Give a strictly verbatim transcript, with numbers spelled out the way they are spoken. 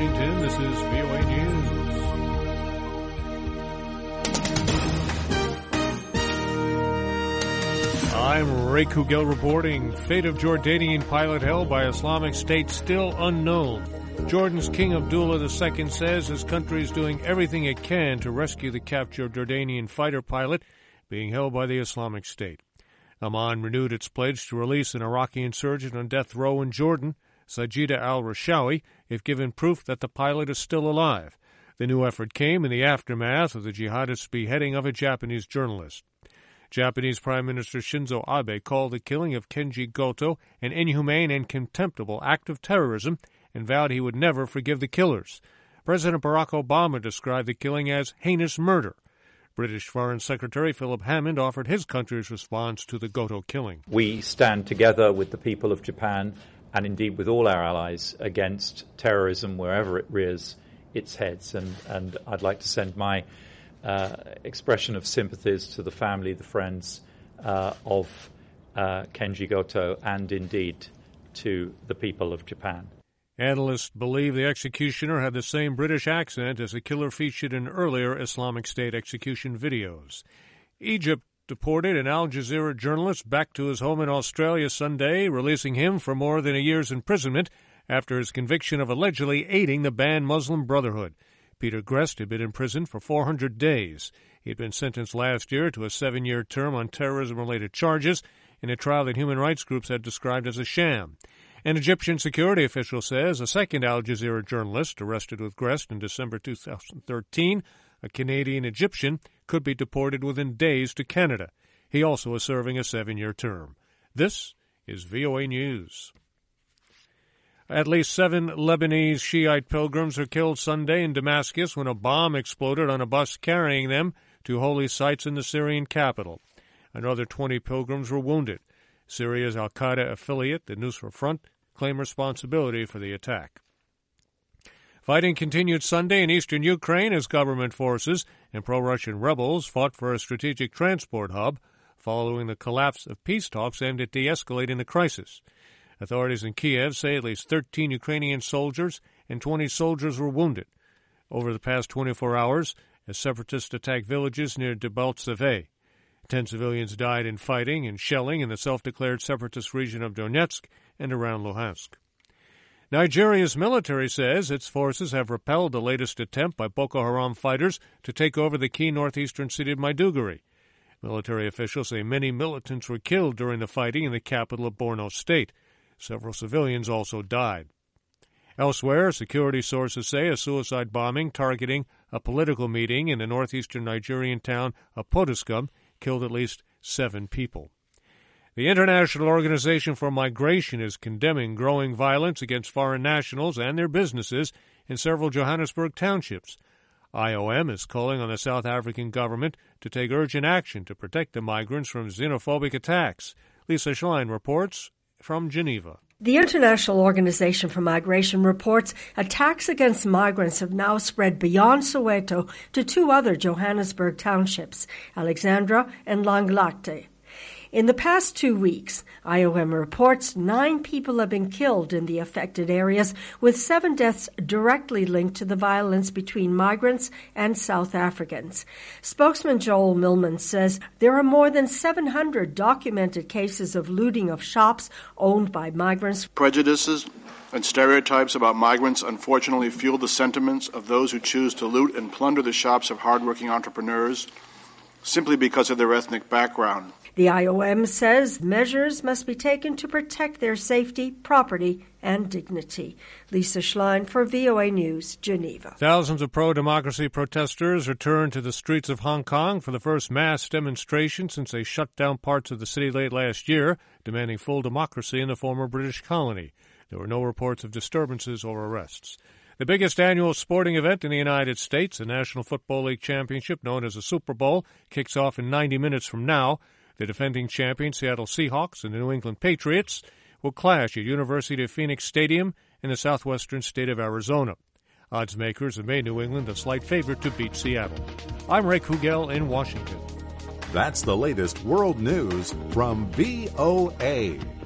Washington, this is V O A News. I'm Ray Kugel reporting. Fate of Jordanian pilot held by Islamic State still unknown. Jordan's King Abdullah the Second says his country is doing everything it can to rescue the captured Jordanian fighter pilot being held by the Islamic State. Amman renewed its pledge to release an Iraqi insurgent on death row in Jordan, Sajida al-Rishawi, if given proof that the pilot is still alive. The new effort came in the aftermath of the jihadist beheading of a Japanese journalist. Japanese Prime Minister Shinzo Abe called the killing of Kenji Goto an inhumane and contemptible act of terrorism and vowed he would never forgive the killers. President Barack Obama described the killing as heinous murder. British Foreign Secretary Philip Hammond offered his country's response to the Goto killing. We stand together with the people of Japan and indeed with all our allies against terrorism wherever it rears its heads. And, and I'd like to send my uh, expression of sympathies to the family, the friends uh, of uh, Kenji Goto, and indeed to the people of Japan. Analysts believe the executioner had the same British accent as the killer featured in earlier Islamic State execution videos. Egypt deported an Al Jazeera journalist back to his home in Australia Sunday, releasing him for more than a year's imprisonment after his conviction of allegedly aiding the banned Muslim Brotherhood. Peter Grest had been in prison for four hundred days. He had been sentenced last year to a seven-year term on terrorism-related charges in a trial that human rights groups had described as a sham. An Egyptian security official says a second Al Jazeera journalist arrested with Grest in December two thousand thirteen, a Canadian-Egyptian, could be deported within days to Canada. He also is serving a seven-year term. This is V O A News. At least seven Lebanese Shiite pilgrims were killed Sunday in Damascus when a bomb exploded on a bus carrying them to holy sites in the Syrian capital. Another twenty pilgrims were wounded. Syria's al-Qaeda affiliate, the Nusra Front, claimed responsibility for the attack. Fighting continued Sunday in eastern Ukraine as government forces and pro-Russian rebels fought for a strategic transport hub following the collapse of peace talks aimed at de-escalating the crisis. Authorities in Kiev say at least thirteen Ukrainian soldiers and twenty soldiers were wounded over the past twenty-four hours as separatists attacked villages near Debaltseve. Ten civilians died in fighting and shelling in the self-declared separatist region of Donetsk and around Luhansk. Nigeria's military says its forces have repelled the latest attempt by Boko Haram fighters to take over the key northeastern city of Maiduguri. Military officials say many militants were killed during the fighting in the capital of Borno State. Several civilians also died. Elsewhere, security sources say a suicide bombing targeting a political meeting in the northeastern Nigerian town of Potiskum killed at least seven people. The International Organization for Migration is condemning growing violence against foreign nationals and their businesses in several Johannesburg townships. I O M is calling on the South African government to take urgent action to protect the migrants from xenophobic attacks. Lisa Schlein reports from Geneva. The International Organization for Migration reports attacks against migrants have now spread beyond Soweto to two other Johannesburg townships, Alexandra and Langlaagte. In the past two weeks, I O M reports nine people have been killed in the affected areas, with seven deaths directly linked to the violence between migrants and South Africans. Spokesman Joel Millman says there are more than seven hundred documented cases of looting of shops owned by migrants. Prejudices and stereotypes about migrants unfortunately fuel the sentiments of those who choose to loot and plunder the shops of hardworking entrepreneurs simply because of their ethnic background. The I O M says measures must be taken to protect their safety, property, and dignity. Lisa Schlein for V O A News, Geneva. Thousands of pro-democracy protesters returned to the streets of Hong Kong for the first mass demonstration since they shut down parts of the city late last year, demanding full democracy in the former British colony. There were no reports of disturbances or arrests. The biggest annual sporting event in the United States, the National Football League Championship, known as the Super Bowl, kicks off in ninety minutes from now. The defending champion Seattle Seahawks and the New England Patriots will clash at University of Phoenix Stadium in the southwestern state of Arizona. Odds makers have made New England a slight favorite to beat Seattle. I'm Ray Kugel in Washington. That's the latest world news from V O A.